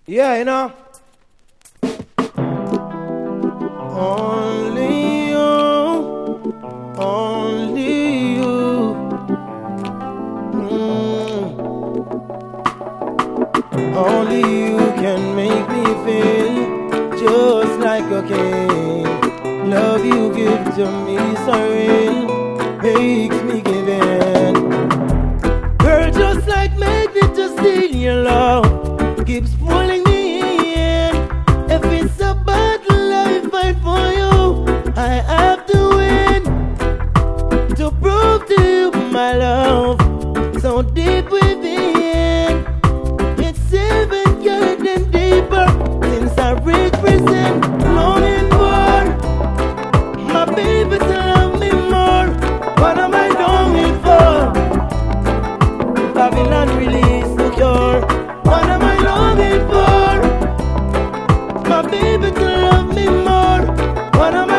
Yeah, you know. Only you, only you. Only you can make me feel just like a king. Love you give to me so real, makes me give in. Girl, just like magnet to steal your love, keeps pulling me in. If it's a battle I fight for you, I have to win. To prove to you my love, so deep within. It's even getting deeper since I represent longing for my baby to love me more. What am I longing for? Babylon release the cure. What am I longing for? My baby to love me more. What am I